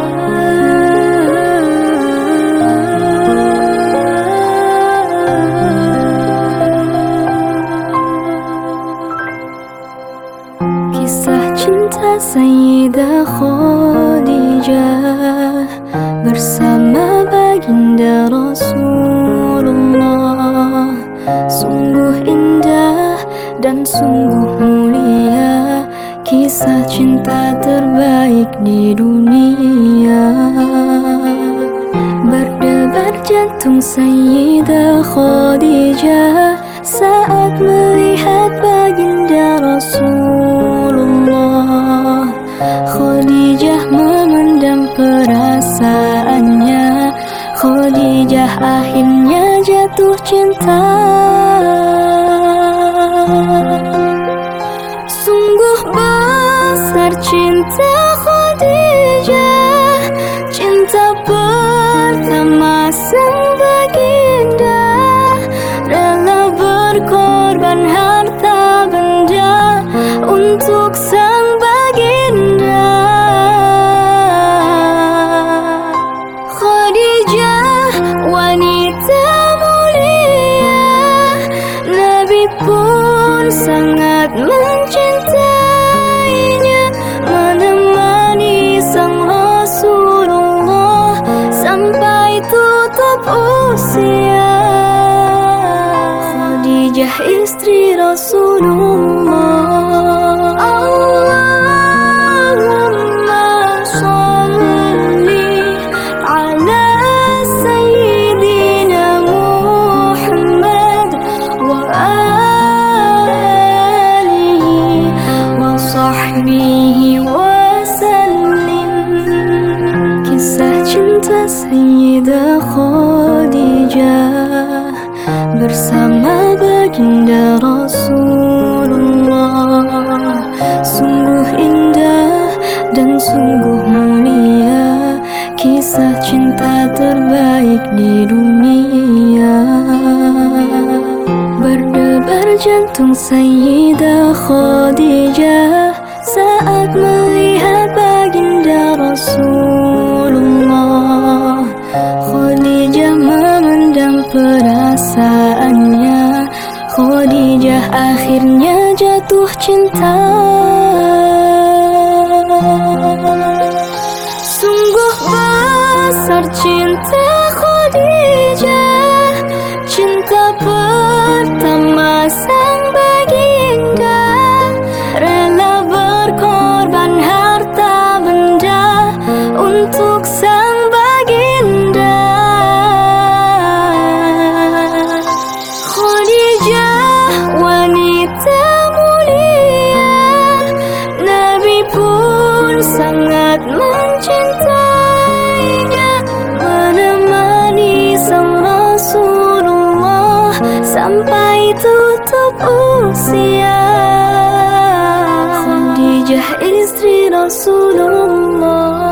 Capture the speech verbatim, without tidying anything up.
Kisah cinta Sayyidah Khadijah bersama baginda Rasulullah. Sungguh indah dan sungguh mulia, kisah cinta terbaik di dunia. Berdebar jantung Sayyidah Khadijah saat melihat baginda Rasulullah. Khadijah memendam perasaannya, Khadijah akhirnya jatuh cinta. Sungguh besar cinta Khadijah, cinta pertama sang baginda, rela berkorban harta benda untuk sang baginda. Khadijah wanita mulia, Nabi pun sangat mencintainya, menemani sang Rasulullah sampai tutup usia. Khadijah istri Rasulullah. Allahumma sholli ala Sayyidina Muhammad wa alihi wa sahbihi wa sallim. Kisah cinta Sayyidah Khadijah bersama baginda Rasulullah. Sungguh indah dan sungguh mulia, kisah cinta terbaik di dunia. Berdebar jantung Sayyidah Khadijah saat melihat baginda Rasulullah. Khadijah memendam perasaannya, Khadijah akhirnya jatuh cinta. Sungguh besar cinta Khadijah, cinta pertama sang baginda, rela berkorban harta benda untuk sang baginda. Khadijah wanita mulia, Nabi pun sangat mencintainya, menemani sang Rasulullah sampai tutup usia. Khadijah istri Rasulullah.